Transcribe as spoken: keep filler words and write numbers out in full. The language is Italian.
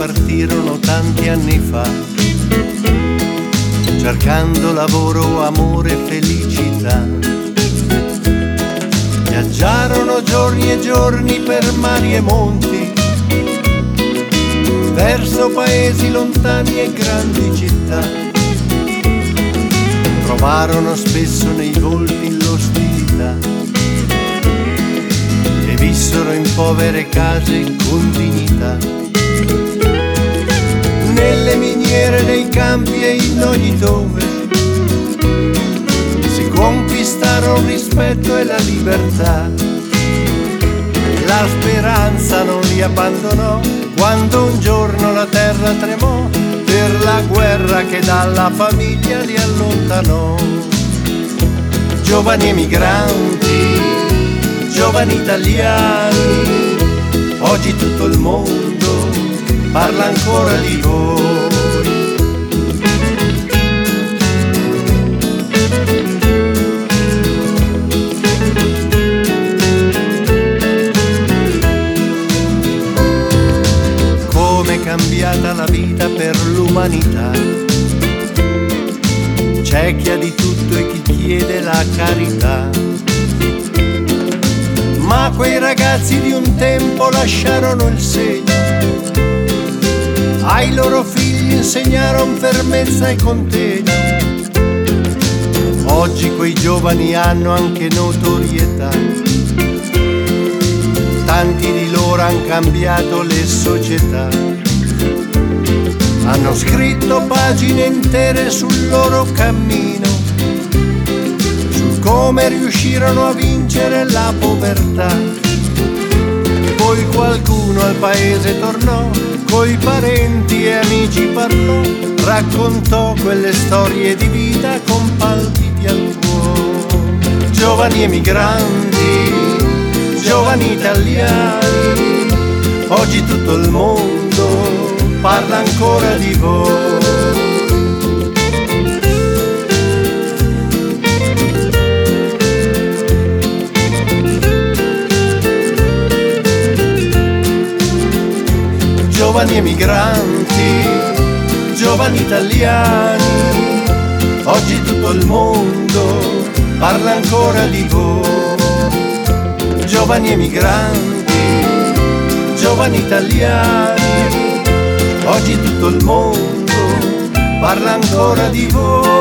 partirono tanti anni fa, cercando lavoro, amore e felicità. Viaggiarono giorni e giorni per mari e monti, verso paesi lontani e grandi città. Trovarono spesso nei volti l'ostilità e vissero in povere case con dignità. Nelle miniere, nei campi e in ogni dove si conquistarono il rispetto e la libertà. La speranza non li abbandonò quando un giorno la terra tremò per la guerra che dalla famiglia li allontanò. Giovani emigranti, giovani italiani, oggi tutto il mondo parla ancora di voi. Come è cambiata la vita per l'umanità, c'è chi ha di tutto e chi chiede la carità. Ma quei ragazzi di un tempo lasciarono il segno, ai loro figli insegnarono fermezza e contegno. Oggi quei giovani hanno anche notorietà, tanti di loro han cambiato le società, hanno scritto pagine intere sul loro cammino, su come riuscirono a vincere la povertà. Poi qualcuno al paese tornò, coi parenti e amici parlò, raccontò quelle storie di vita con palpiti al cuore. Giovani emigranti, giovani italiani, oggi tutto il mondo parla ancora di voi. Giovani emigranti, giovani italiani, oggi tutto il mondo parla ancora di voi. Giovani emigranti, giovani italiani, oggi tutto il mondo parla ancora di voi.